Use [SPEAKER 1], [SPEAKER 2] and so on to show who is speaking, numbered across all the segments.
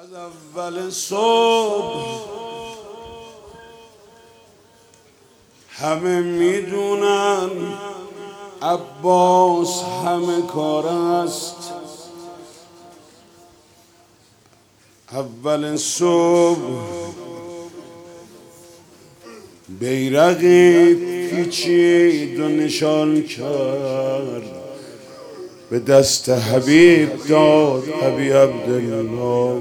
[SPEAKER 1] از اول صبح همه میدونن عباس همه کار است. اول صبح بیرقی پیچید و نشان کرد، به دست حبیب داد ابی عبدالله،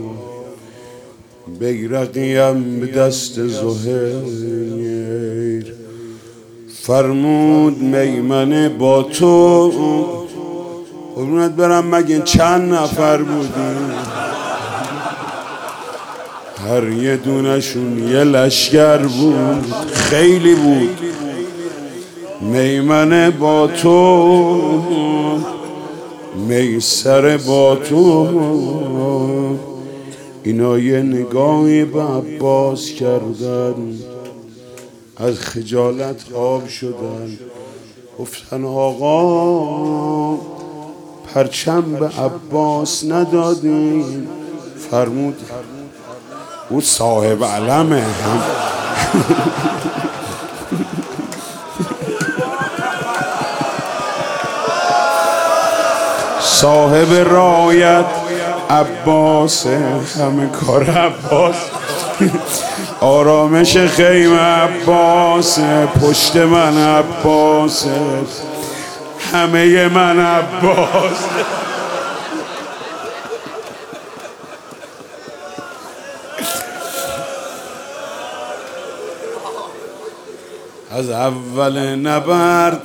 [SPEAKER 1] بیرقیم به دست زهیر. فرمود میمنه با تو قربونت برم، مگه چند نفر بودیم؟ هر یه دونشون یه لشگر بود، خیلی بود. میمنه با تو، میسر با تو. اینا یه نگاهی به عباس کردن، از خجالت آب شدن، گفتن آقا پرچم به عباس ندادیم. فرمود او صاحب علمه. صاحب رایت عباس، همه کار عباس. آرامش خیمه عباس، پشت من عباس، همه من عباس. از اول نبرد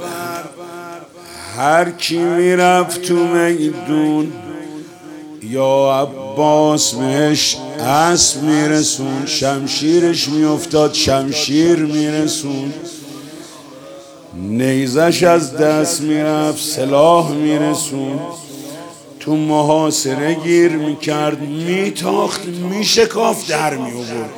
[SPEAKER 1] هر کی میرفت تو میدون، یا عباس بهش اسب میرسون، شمشیرش میافتاد شمشیر میرسون، نیزش از دست میرفت سلاح میرسون، تو محاصره گیر میکرد، میتاخت میشکافت در میآورد.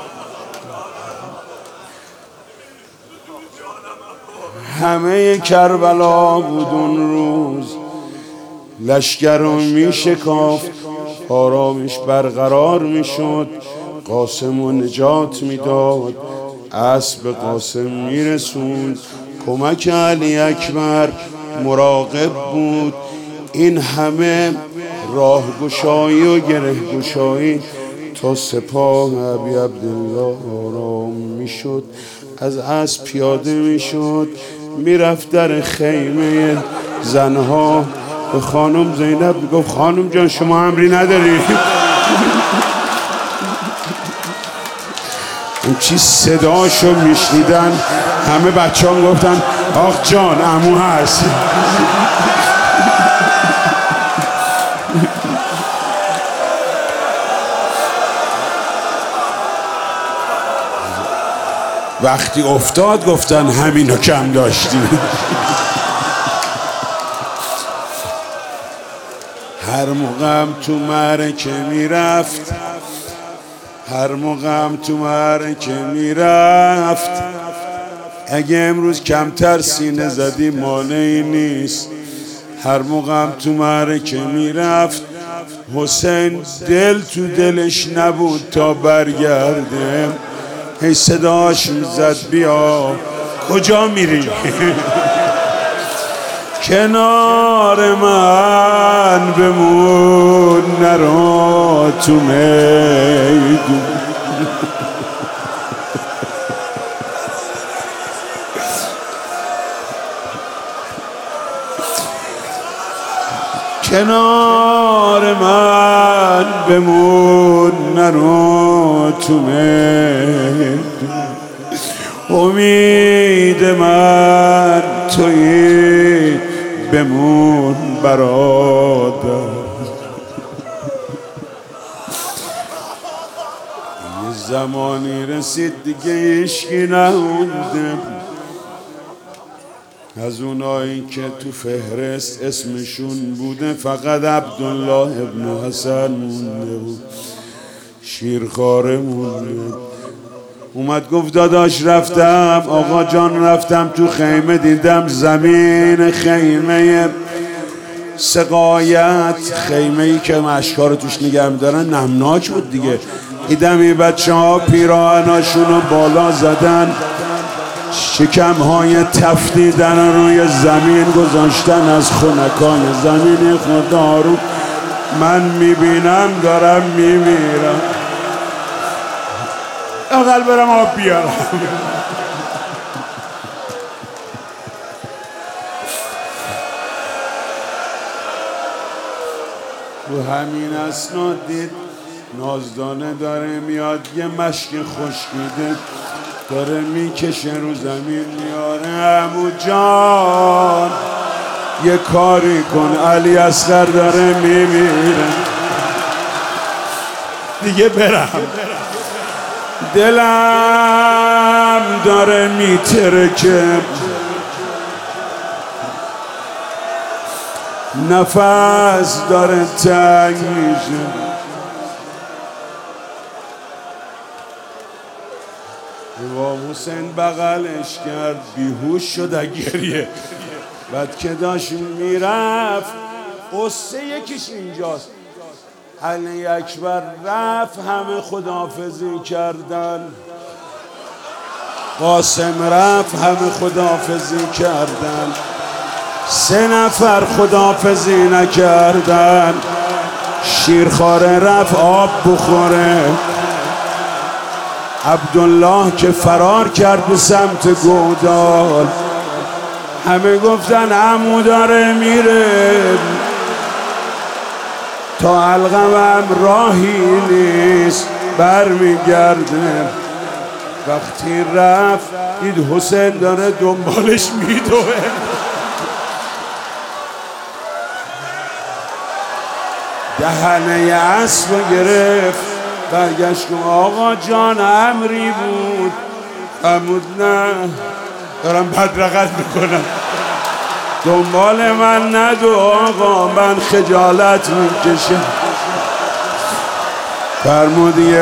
[SPEAKER 1] همه کربلا بود اون روز، لشکر رو می شکافت، آرامش برقرار می شد، قاسم رو نجات می داد، اسب قاسم می رسوند، کمک علی اکبر مراقب بود. این همه راه گشایی و گره گشایی تا سپاه ابی عبدالله آرام می شد، از اسب پیاده می شد، میرفت در خیمه زنها، به خانم زینب میگفت خانم جان شما امری نداری؟ اون چی صداشو میشنیدن همه بچه ها گفتن آخ جان عمو هست. وقتی افتاد گفتن همینو کم داشتی. هر موقعم تو معرکه میرفت، هر موقعم تو معرکه میرفت، اگه امروز کمتر سینه زدی مانعی نیست. هر موقعم تو معرکه میرفت، حسین دل تو دلش نبود تا برگرده، هی صداش میزد بیا کجا میری؟ کنار من بمون نرو تو میدون. کنار من بمون نرو تو میدون، امید من تویی بمون برادر. یه زمانی رسید دیگه عشقی نمونده، از اونایی که تو فهرست اسمشون بوده فقط عبدالله ابن حسن مونده بود، شیرخواره مونده. اومد گفت داداش رفتم، آقا جان رفتم تو خیمه، دیدم زمین خیمه سقایت خیمه‌ای که مشکا رو توش نگه می‌دارن نمناک بود دیگه. دیدم بچه ها پیراهناشون رو بالا زدن، شکم‌های تفدیدن روی زمین گذاشتن از خنکای زمین خدا رو. من میبینم دارم میمیرم. اقل برم آب بیارم. تو همین اسناد دید نازدانه داره میاد، یه مشک خشکیده داره میکشه رو زمین میاره. عمو جان یه کاری کن، علی اصغر داره میمیره دیگه برم. دلم داره میترکه، نفس داره تنگ میشه. امام حسین بغلش کرد، بیهوش شد گریه. بعد که داشت میرفت، قصه یکیش اینجاست. علی اکبر رفت، همه خداحافظی کردن. قاسم رفت، همه خداحافظی کردن. 3 نفر خداحافظی نکردن. شیرخواره رفت آب بخوره. عبدالله که فرار کرد به سمت گودال. همه گفتن عمو داره میره، تا القمم راهی نیست برمیگرده. وقتی رفت دید حسین داره دنبالش میدوه. دهنه اسب گرفت، برگشت که آقا جان امری بود. فرمود نه، دارم بدرقت میکنم، دنبال من ندو آقا، من خجالت میکشم. فرمود یه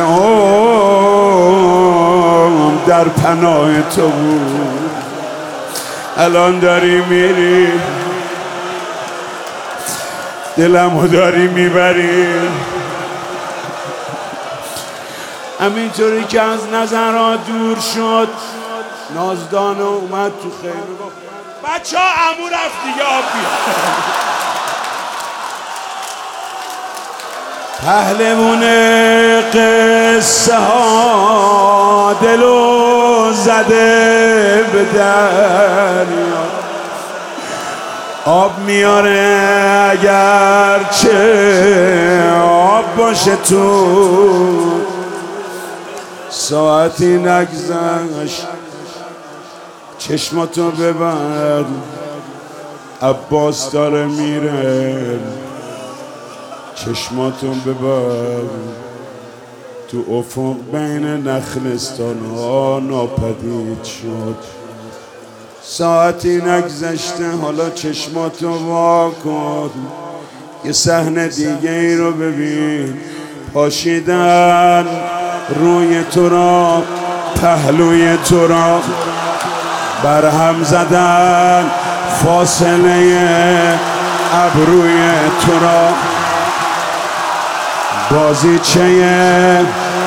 [SPEAKER 1] در پناه تو بود، الان داری میری، دلمو داری میبری. همینطوری که از نظرها دور شد، نازدانه اومد تو خیمه گفت بچه ها عمو رفت دیگه آب بیار. پهلوون قصه ها دلو زده به دریا، آب میاره اگر چه آب باشه تو. ساعتی نگذشت، چشماتو ببند، عباس داره میره. چشماتو ببند، تو افق بین نخلستان ها ناپدید شد. ساعتی نگذشته، حالا چشماتو وا کن، یه صحنه دیگه ای رو ببین. پاشیدن روی تو را، پهلوی تو را برهم زدن، فاصله ابروی تو را. بازیچه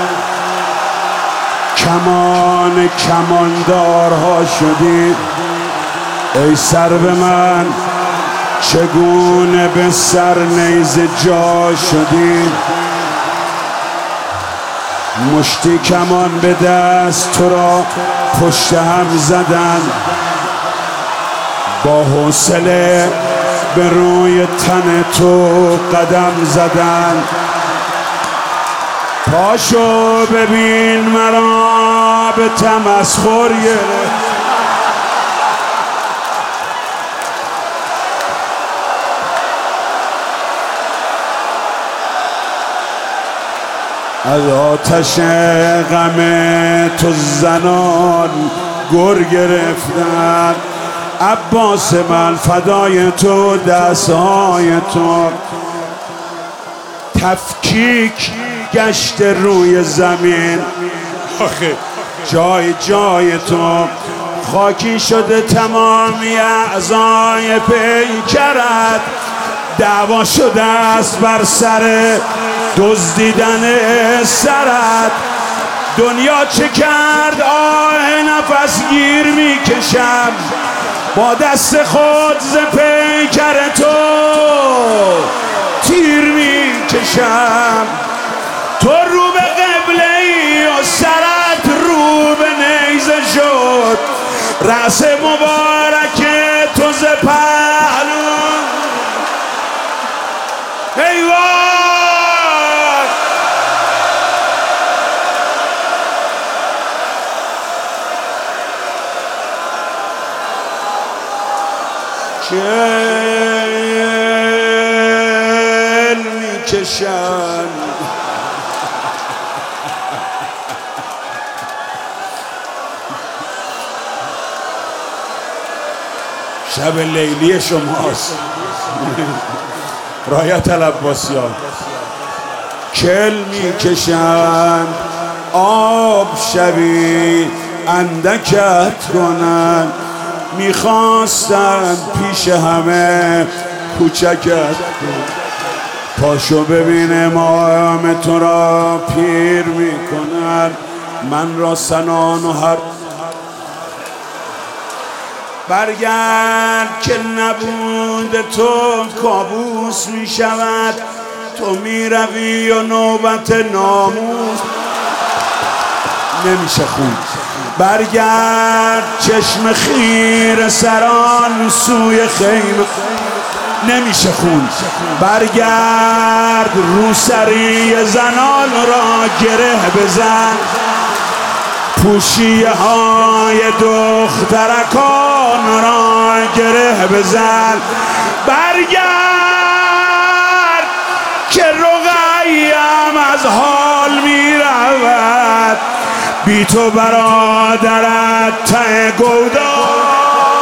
[SPEAKER 1] کماندارها شدی. ای سر به من چگونه به سر نیزه جا شدی. مشتی کمان به دست تو را پشت هم زدن، با حوصله به روی تن تو قدم زدن. پاشو ببین مرا به تمسخر گرفت. از آتش غم تو زنان گر گرفتن. عباس من فدای تو، دستهای تو تفکیک گشت روی زمین. آخه جای جای تو خاکی شده، تمامی اعضای پیکرت دعوا شده است بر سر دزدیدن سرت. دنیا چه کرد آه نفس گیر میکشم، با دست خود ز پیکر تو تیر میکشم. تو رو به قبله ای و سرت رو به نیزه شد، رأس مبارک تو ز پهلو. ای وای چل میکشن شب لیلی شماست رایت العباسیان. کل میکشند آب شبی اندکت کنند، میخواستند پیش همه کوچکت کنند. پاشو ببین امام تو را پیر میکنند، من را سنان و هر برگرد که نبود تو کابوس می شود. تو می روی و نوبت ناموس نمیشه خون. برگرد چشم خیر سران سوی خیمه نمیشه خون. برگرد روسری زنان را گره بزن، پوشیه های دخترکان را گره بزن. برگرد که رقیم از حال می رود، بی تو برادرت ته گودال.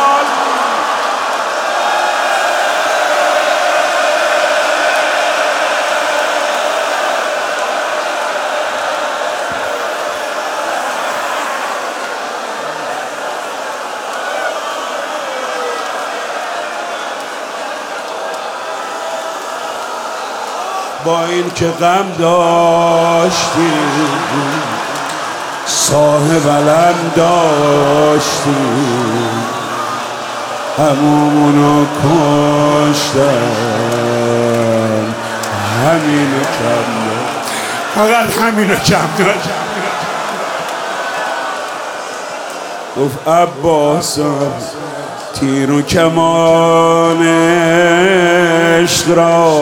[SPEAKER 1] با این که غم داشتی صاحب علم داشتی، همومونو کشتن، همینو کم داشت، فقط همینو کم داشت. گفت عباس تیر و کمان عشق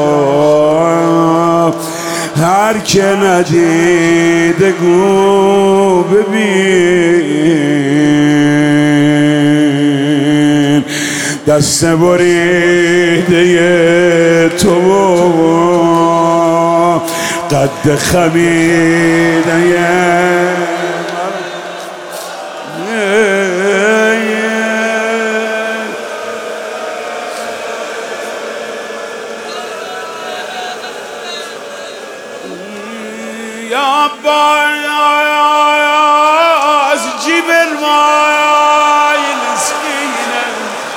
[SPEAKER 1] را هر که ندیده گو ببین، دست بریده تو قد خمیده یا عباس جیب الماء مسکینه.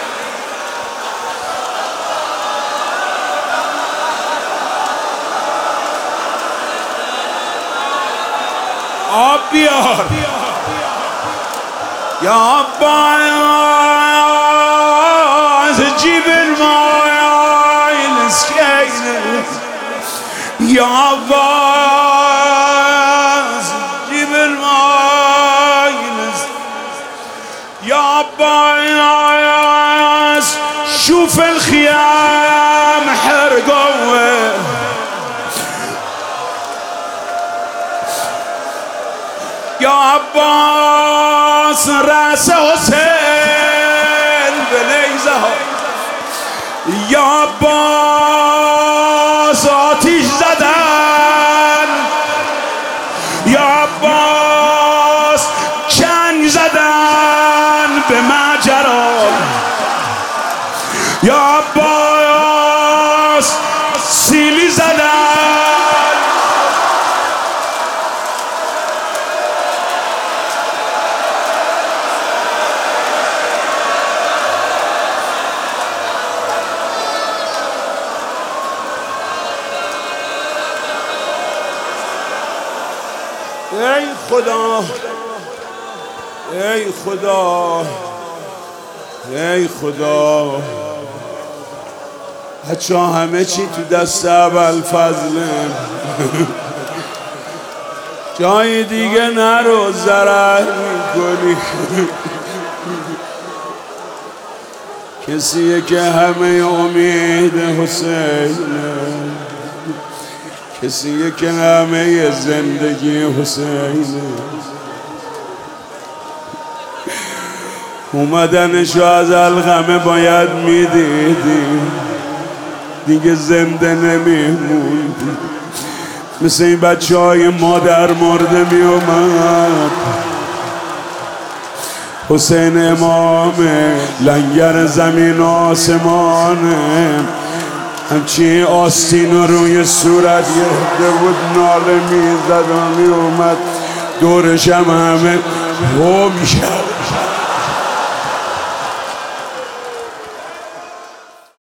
[SPEAKER 1] آب بیار یا عباس جیب الماء مسکینه. یا عباس جيب الماء يا عباس شوف الخيام حرقوه. يا عباس راس حسين بنيزه. يا عباس آتش زدن، یا عباس چنگ زدن به ماجرا. یا عباس سیلی زدن. ای خدا ای خدا ای خدا بچه همه چی تو دست ابوالفضله جای دیگه نرو ضرر میکنی کسیه که همه امید حسینه کسیه که همه زندگی حسینه اومدنشو از الغمه باید میدیدی دیگه زنده نمیموندی مثل این بچه های مادر مرده میومد حسین امامه لنگر زمین آسمانه همچین آستین روی صورت گرفته بود ناله میزد و میومد دورش هم همه هو میشد